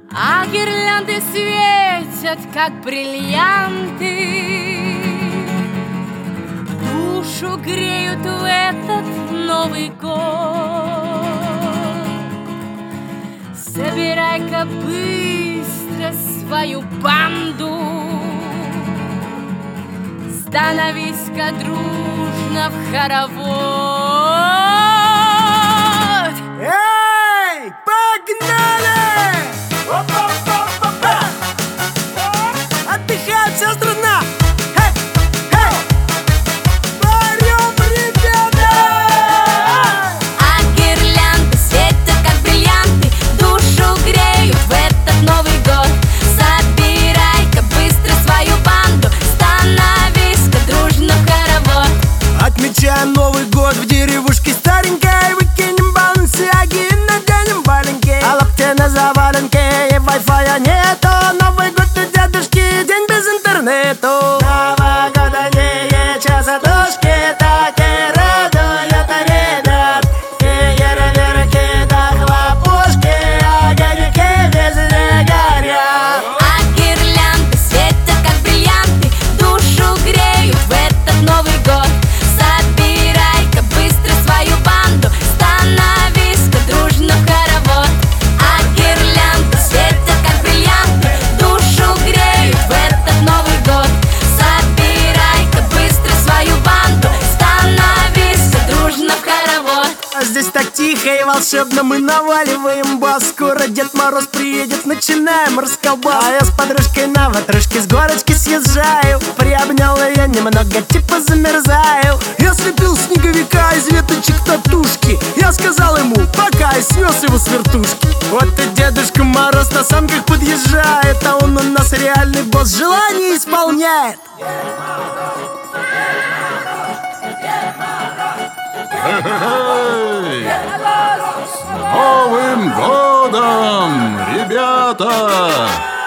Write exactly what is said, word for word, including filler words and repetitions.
А гирлянды светят, как бриллианты, душу греют в этот Новый год. Собирай-ка быстро свою банду, становись-ка дружно в хоровод. Эй, погнали! Отдыхает вся страна! Эй, эй! Парем, ребята! А гирлянды светят, как бриллианты, душу греют в этот Новый год. Собирай-ка быстро свою банду, становись-ка дружно в хоровод. Отмечаем Новый год в деревушке старенькой, выкинем балансиаги и наденем валенки, а лапти на заваленке, и вай-фая нету. Новый год у дедушки, день без интернету. Новогодние часотушки так и радуют ребят. Фейерверки да хлопушки, огоньки везде горят. А гирлянды светят, как бриллианты, душу греют в этот Новый год. Собирай-ка быстро свою банду, становись-ка дружно в хоровод. А гирлянды светят, как бриллианты, душу греют в этот Новый год. Собирай-ка быстро свою банду, становись-ка дружно в хоровод. А здесь так тихо и волшебно, мы наваливаем бас. Скоро Дед Мороз приедет, начинаем расколбас. А я с подружкой на ватрушке с горочки съезжаю. Приобнял ее немного, типа замерзаю. Я слепил снеговика из веточек татушки. Я сказал ему пока и снес его с вертушки. Вот и Дедушка Мороз на санках подъезжает, а он у нас реальный босс, желание исполняет. Эй! С Новым годом, ребята!